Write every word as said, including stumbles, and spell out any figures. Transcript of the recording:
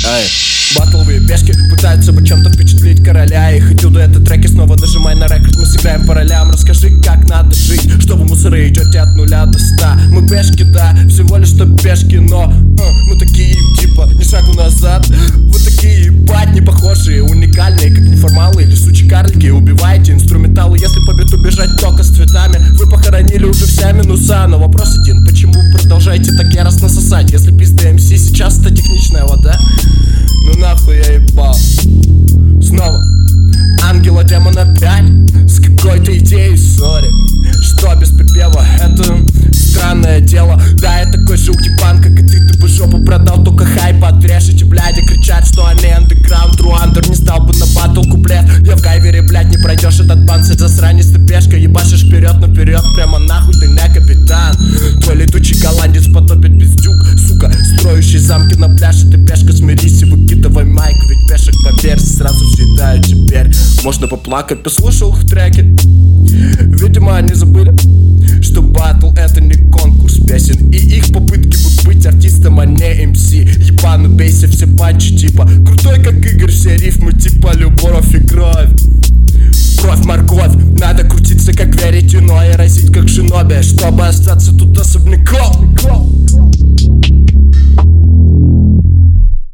Эй. Батловые пешки пытаются бы чем-то впечатлить короля. И хоть это треки, снова нажимай на рекорд. Мы сыграем по ролям, расскажи, как надо жить, чтобы мусоры идете от нуля до ста. Мы пешки, да, всего лишь что пешки, но э, мы такие, типа, ни шагу назад. Вы такие, ебать, не похожие, уникальные, как неформалы или сучи карлики. Убиваете инструменталы, если по биту бежать только с цветами. Вы похоронили уже все минуса, но вопрос один: почему вы продолжаете так яростно сосать, если пизда эм си сейчас это техничная вода? Ну нахуй я ебал. Снова ангела демона пять с какой-то идеей, сори, что без припева это странное дело. Да, я такой же уебан, как и ты, ты бы жопу продал, только хайп отрежете, бляди, кричат, что они андеграунд, труандер, не стал бы на батл куплет. Я в гайвере, блядь, не пройдешь этот панцирь, засранец, ты пешка, ебашишь вперед, наперед, прямо нахуй, ты не капитан. Твой летучий голландец потопит пиздюк, сука, строящий замки на пляже, ты пешка, смирись и выкидывай майк, ведь пешек поверь, сразу съедаю теперь. Можно поплакать, послушал их треки. Видимо, они забыли, что батл это не конкурс песен, и их попытки будут быть артистом, а не эм си. Ебану бейся все панчи, типа крутой, как Игорь, все рифмы типа любовь и кровь. Кровь, морковь, надо крутиться, как верить, но и разить, как шиноби, чтобы остаться тут особняком.